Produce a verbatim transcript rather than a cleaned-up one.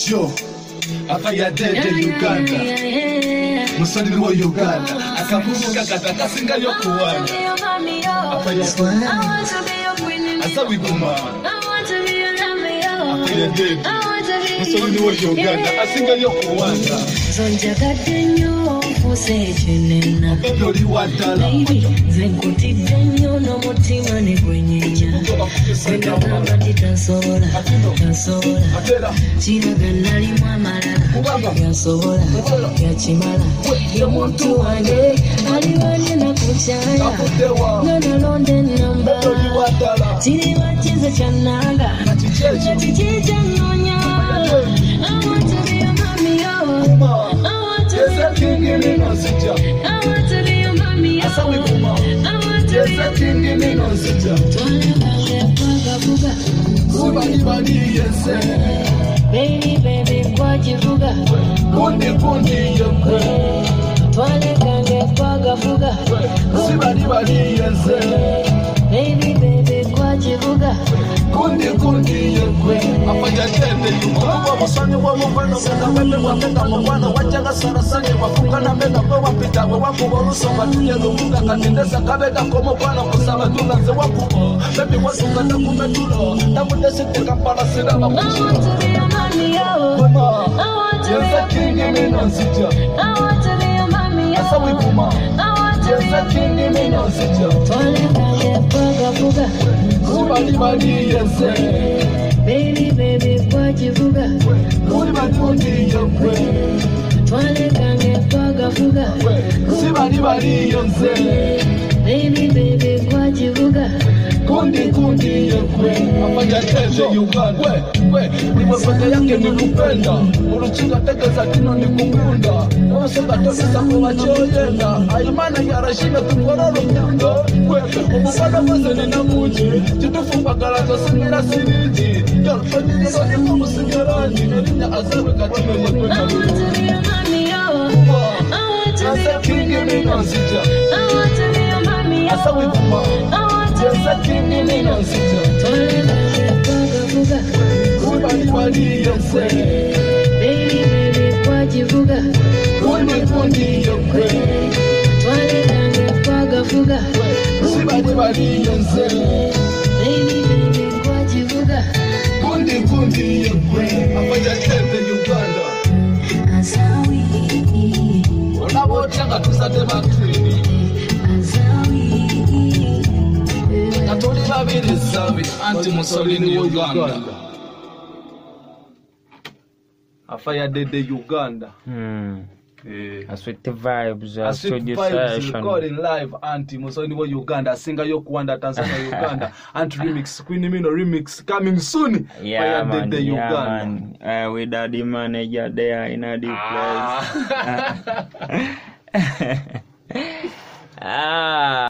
Yo, afaya dede Uganda. Musoni wa Uganda. Akavuga kataka singa yo kuwana. Afaya Asa wiguma. Afaya dede. Musoni wa Uganda. Asinga yo kuwana. Zonja gadenyo fuse chenena. Lori watala. Zenkutiddenyo no mutima ne gwenyenya. Sekagamba titasobola, tasobola. Kiraga nalimu amalala, yasobola, yakimala. Omuntu wange aliwanye nakukyaya, nanalonde ennamba. Kiri bakize kyannanga, nakiki kyannoonya. I want to be your mommy, oh. I want to be your king, I want to be your mommy, oh. I want to be your king, I want to be your king. Baby, baby, kwajivuga. Kundi kundi yokwe. Twale kange kwagavuga. Sibali bali yense. Baby, baby, kwajivuga. Kundi kundi yokwe. Afanya tende Uganda. Musoni wa mwana mwana wende wa mega mwana wajanga sana sana wafunga na mega kwa wapita wa wako waruso matuye lunga katendeza kabega komo bwana kusaba tunaze wako. Baby wasunga na kumetulo. Na mudese teka para sina makushi. I want to be your king, I want to be your mommy, I want to be your king, I want to be your baby, baby, kwajivuga. Twale kange kwagavuga. Sibali bali yonse. Baby, baby, kwajivuga. Kundi kundi yekwe. Afanya tende Uganda. We, niwe peke yake nikupenda. Uruchinga tegeza kino nikukunda. Omusonga tokisa kwa choyenda. Ayimana yarashina tukororo mnyundo. We, umufana mweze nina muji. Chitufunga garazo singira siniji. Yarufanyiri kwa niko musingarani. Nerinya azawe katino yekwe na I want to be your mommy, oh. I want to be your king, I want to be your mommy, oh. Asa wiguma. Twale kange kwagavuga. Kubali bali yense. Baby, baby, kwajivuga. Kundi kundi yokwe. Twale kange kwagavuga. Sibali bali yense. Baby, baby, kwajivuga. Kundi kundi yokwe. Afanya tende Uganda. Azawi. Olabotanga tusate matrini. Azawi. Katoli babiri sabi anti Mussolini Uganda. Afaya dede Uganda. Hmm. Eh. A sweet vibes, a A sweet studio vibes session. recording live anti Mussolini wa Uganda. Singa yo kuanda Tanzania Uganda. Anti remix Queen Mino remix coming soon. Yeah, Fire man, dede yeah, Uganda. man. Uh, with the manager there in a deep Ah. place. Ah.